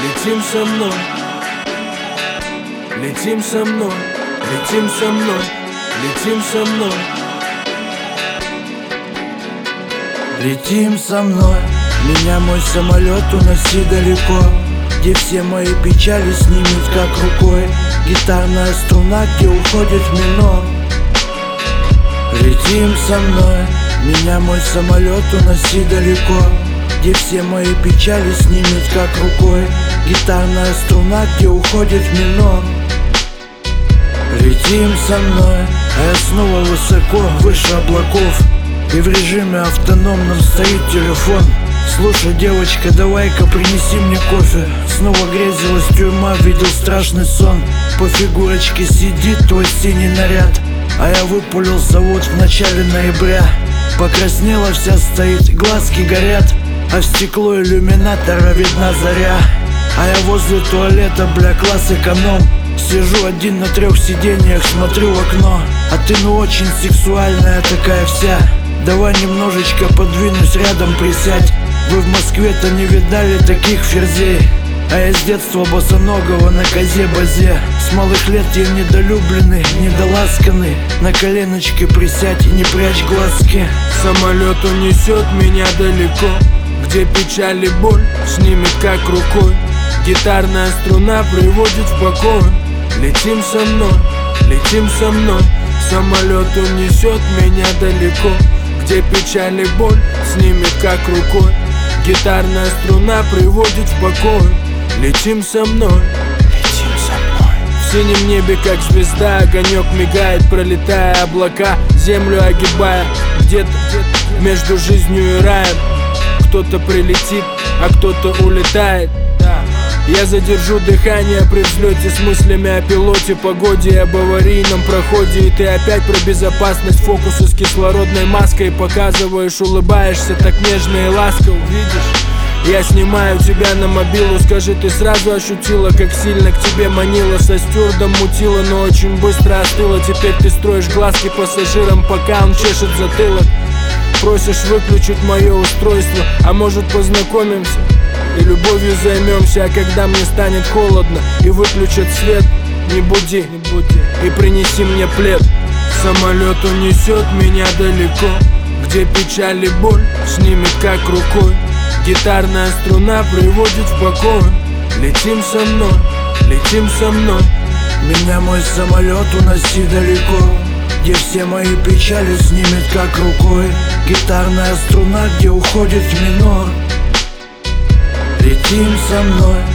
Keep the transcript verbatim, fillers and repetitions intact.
Летим со мной, летим со мной, летим со мной, летим со мной. Летим со мной, меня мой самолет уноси далеко, где все мои печали снимет как рукой. Гитарная струна, где уходит в минор. Летим со мной, меня мой самолет уноси далеко, где все мои печали снимет как рукой. Гитарная струна, где уходит в минор. Летим со мной, а я снова высоко, выше облаков, и в режиме автономном стоит телефон. Слушай, девочка, давай-ка принеси мне кофе. Снова грезилась тюрьма, видел страшный сон. По фигурочке сидит твой синий наряд, а я выпулился вот в начале ноября. Покраснела вся, стоит, глазки горят, а в стекло иллюминатора видна заря. А я возле туалета, бля, класс эконом. Сижу один на трех сиденьях, смотрю в окно. А ты ну очень сексуальная такая вся. Давай немножечко подвинусь, рядом присядь. Вы в Москве-то не видали таких ферзей. А я с детства босоногого на козе-базе. С малых лет я недолюбленный, недоласканный. На коленочке присядь и не прячь глазки. Самолет унесет меня далеко, где печаль и боль снимет как рукой. Гитарная струна приводит в покой. Летим со мной, летим со мной. Самолет унесет меня далеко, где печаль и боль снимет как рукой. Гитарная струна приводит в покой. Летим со мной, летим со мной. В синем небе, как звезда, огонек мигает, пролетая облака, землю огибая. Где-то между жизнью и раем кто-то прилетит, а кто-то улетает. Я задержу дыхание при взлете с мыслями о пилоте, погоде и об аварийном проходе. И ты опять про безопасность, фокусы с кислородной маской показываешь, улыбаешься так нежно и ласково. Видишь, я снимаю тебя на мобилу. Скажи, ты сразу ощутила, как сильно к тебе манила? Со стюардом мутила, но очень быстро остыла. Теперь ты строишь глазки пассажирам, пока он чешет затылок. Просишь выключить мое устройство, а может познакомимся и любовью займемся. А когда мне станет холодно и выключат свет, не буди, не буди и принеси мне плед. Самолет унесет меня далеко, где печаль и боль снимет как рукой. Гитарная струна приводит в покой. Летим со мной, летим со мной. Меня мой самолет уноси далеко, где все мои печали снимет как рукой. Гитарная струна, где уходит в минор. Летим со мной,